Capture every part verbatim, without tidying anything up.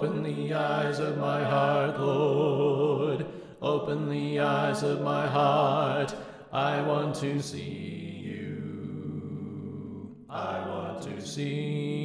Open the eyes of my heart, Lord. Open the eyes of my heart. I want to see you. I want to see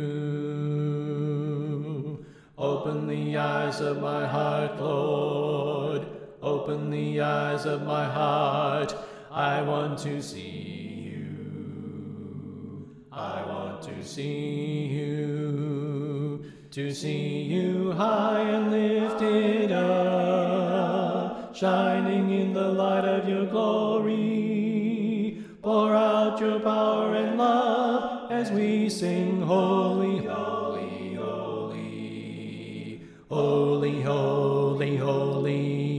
you. Open the eyes of my heart, Lord. Open the eyes of my heart. I want to see you. I want to see you. To see you high and lifted up, shining in the light of your glory. Pour out your power and love as we sing, holy, holy, holy, holy, holy, holy.